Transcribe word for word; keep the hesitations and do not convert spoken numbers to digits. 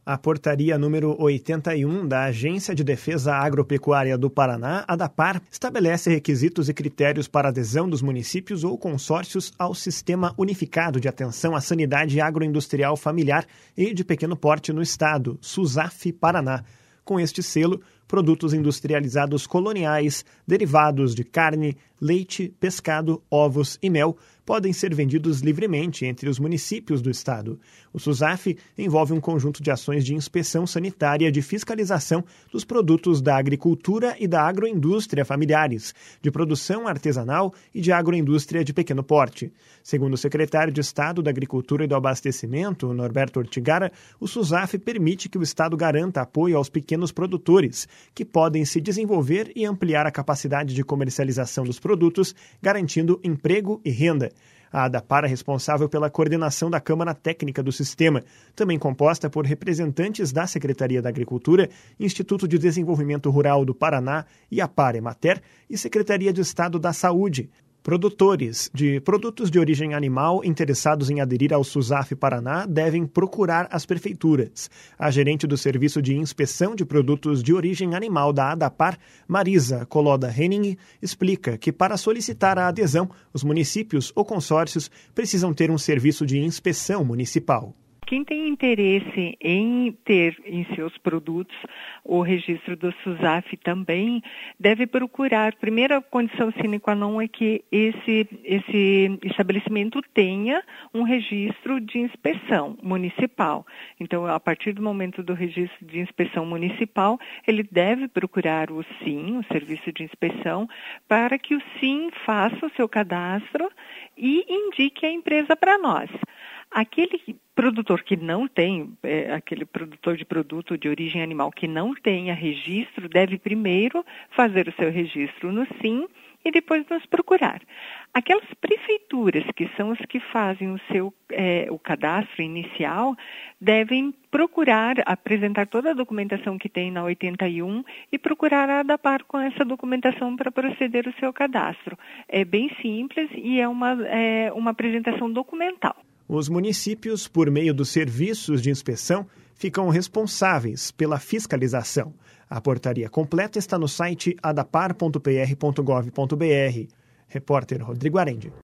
A portaria número oitenta e um da Agência de Defesa Agropecuária do Paraná, ADAPAR, estabelece requisitos e critérios para adesão dos municípios ou consórcios ao Sistema Unificado de Atenção à Sanidade Agroindustrial Familiar e de Pequeno Porte no Estado, SUSAF Paraná. Com este selo, produtos industrializados coloniais, derivados de carne, leite, pescado, ovos e mel podem ser vendidos livremente entre os municípios do estado. O SUSAF envolve um conjunto de ações de inspeção sanitária e de fiscalização dos produtos da agricultura e da agroindústria familiares, de produção artesanal e de agroindústria de pequeno porte. Segundo o secretário de Estado da Agricultura e do Abastecimento, Norberto Ortigara, o SUSAF permite que o Estado garanta apoio aos pequenos produtores, que podem se desenvolver e ampliar a capacidade de comercialização dos produtos, garantindo emprego e renda. A ADAPAR é responsável pela coordenação da Câmara Técnica do Sistema, também composta por representantes da Secretaria da Agricultura, Instituto de Desenvolvimento Rural do Paraná, IAPAR Emater e Secretaria de Estado da Saúde. Produtores de produtos de origem animal interessados em aderir ao SUSAF Paraná devem procurar as prefeituras. A gerente do Serviço de Inspeção de Produtos de Origem Animal da ADAPAR, Marisa Coloda Henning, explica que para solicitar a adesão, os municípios ou consórcios precisam ter um serviço de inspeção municipal. Quem tem interesse em ter em seus produtos o registro do SUSAF também deve procurar. Primeira condição sine qua non é que esse, esse estabelecimento tenha um registro de inspeção municipal. Então, a partir do momento do registro de inspeção municipal, ele deve procurar o SIM, o Serviço de Inspeção, para que o SIM faça o seu cadastro e indique a empresa para nós. Aquele produtor que não tem, é, aquele produtor de produto de origem animal que não tenha registro, deve primeiro fazer o seu registro no SIM e depois nos procurar. Aquelas prefeituras que são as que fazem o seu é, o cadastro inicial, devem procurar apresentar toda a documentação que tem na oitenta e um e procurar a ADAPAR com essa documentação para proceder o seu cadastro. É bem simples e é uma, é, uma apresentação documental. Os municípios, por meio dos serviços de inspeção, ficam responsáveis pela fiscalização. A portaria completa está no site adapar ponto p r ponto gov ponto b r. Repórter Rodrigo Arendi.